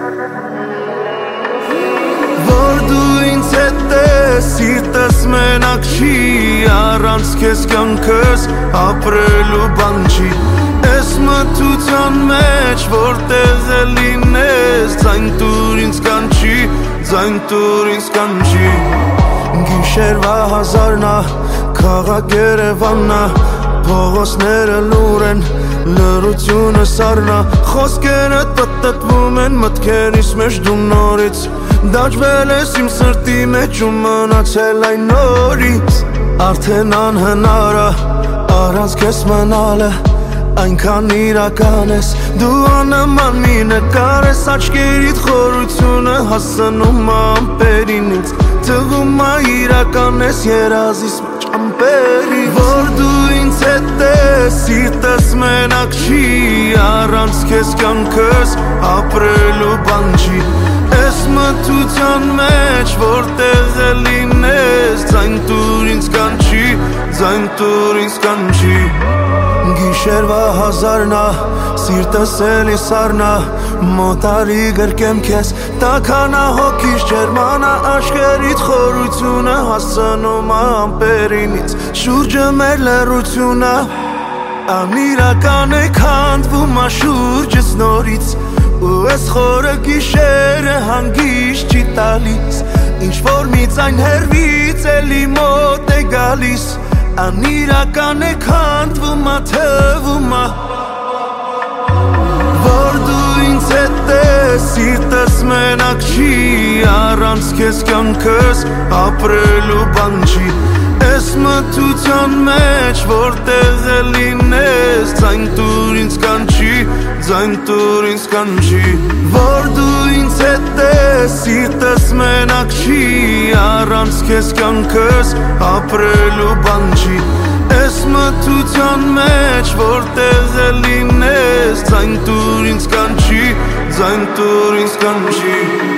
Որ դու ինձ հետ ես, սիրտս մենակ չի, առանց քեզ կյանքս ապրելու բան չի, ես մթության մեջ որտեղ է լինես, ձայն տուր ինձ կանչի, ձայն տուր ինձ կանչի, գիշերվա հազարնա, քաղաք Երևաննա, փողոցները լուր են, լռությունը սառնա, խոսքերդ պտտվում են մտքերիս մեջ դու նորից, դաջվել ես իմ սրտի մեջ ու մնացել այն նորից, արդեն անհնար է, առանց քեզ մնալը, այնքան իրական ես, դու աննման մի նկար ես, աչքերիդ խորությունը հասնում է ամպերին ինձ, թվում է իրական ես երազիս մեջ ամպերի, որ դու ինձ հետ ես, սիրտս մենակ չի, առանց քեզ կյանքս ապրելու բան չի, ես մթության մեջ որտեղ է լինես, ձայն տուր ինձ կանչի, ձայն տուր ինձ կանչի, գիշերվա հազարնա, սիրտս էլի սառնա, մոտարի գրկեմ քեզ, տաքանա հոգիս ջերմանա, աչքերիդ խորությունը հասնում է ամպերինից, շուրջը մեր լռությունը, անիրական է քանդվում է շուրջս նորից, ու ես խորը գիշերը հանգիստ չի տալիս, ինչ-որ մի ձայն հեռվից էլի մոտ է գալիս, անիրական է քանդվում է թվում է, որ դու ինձ հետ ես, սիրտս մենակ չի, առանց քեզ կյանքս ապրելու բան չի, ես մթության մեջ որտեղ է լինես, ձայն տուր ինձ կանչի, ձայն տուր ինձ կանչի, որ դու ինձ հետ ես, սիրտս մենակ չի, առանց քեզ կյանքս ապրելու բան չի, ես մթության մեջ որտեղ է լինես, ձայն տուր ինձ կանչի, ձայն տուր ինձ կանչի